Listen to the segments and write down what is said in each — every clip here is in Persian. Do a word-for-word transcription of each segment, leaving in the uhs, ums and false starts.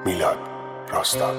میلاد راستان.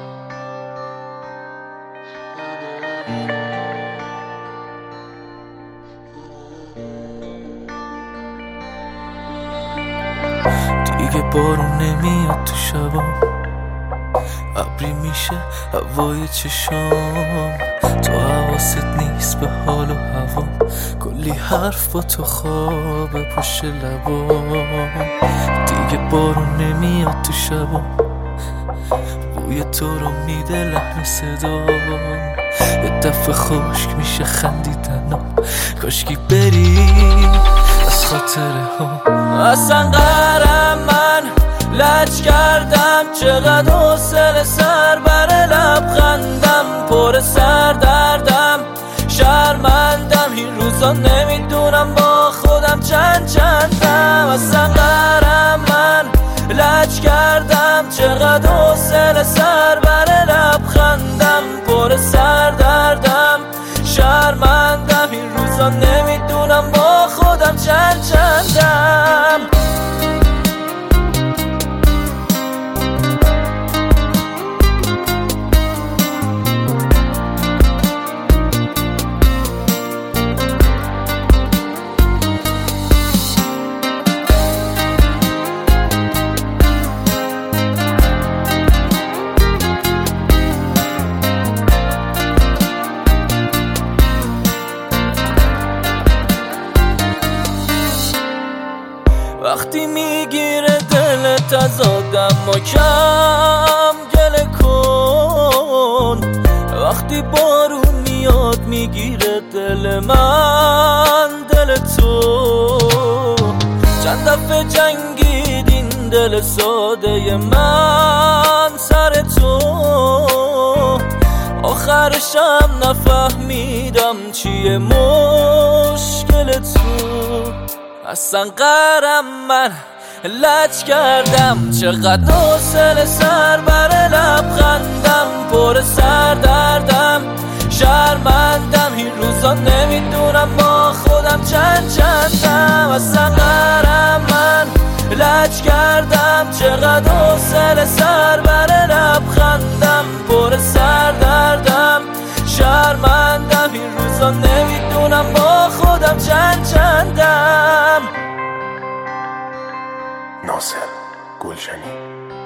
دیگه بارون نمیاد تو شبا، ابری میشه هوای چشام، تو حواست نیست به حال و هوا، کلی حرف با تو خواب پشت لبام. دیگه بارون نمیاد تو شبا، بوی تو رو میده لحن صدا، یه دفعه خشک میشه خندیدنم، کاشکی بری از خاطره ها. اصلا قهرم من لج کردم، چقدر حوصله سر بر لبخندم، پر سر دردم شرمندم، این روزا نمیدونم با خودم چند چندم. اصلا قهرم من لج کردم، چقدر حوصله سر بر لبخندم، پر سر دردم شرمندم، این روزا نمیدونم با خودم چند چندم. وقتی میگیره دلت از آدم و کم گله کن، وقتی بارون میاد میگیره دل من دل تو، چند دفعه جنگید این دل ساده من سر تو، آخرشم نفهمیدم چیه مشکل تو. اصلا قهرم من لج کردم، چقدر حوصله سر بر لبخندم، پر سر دردم شرمندم، این روزا نمیدونم با خودم چند چندم. اصلا قهرم من لج کردم، چقدر حوصله سر بر لبخندم، پر سر دردم شرمندم، این روزا نمیدونم با خودم چند چندم. ناصر گلشنی.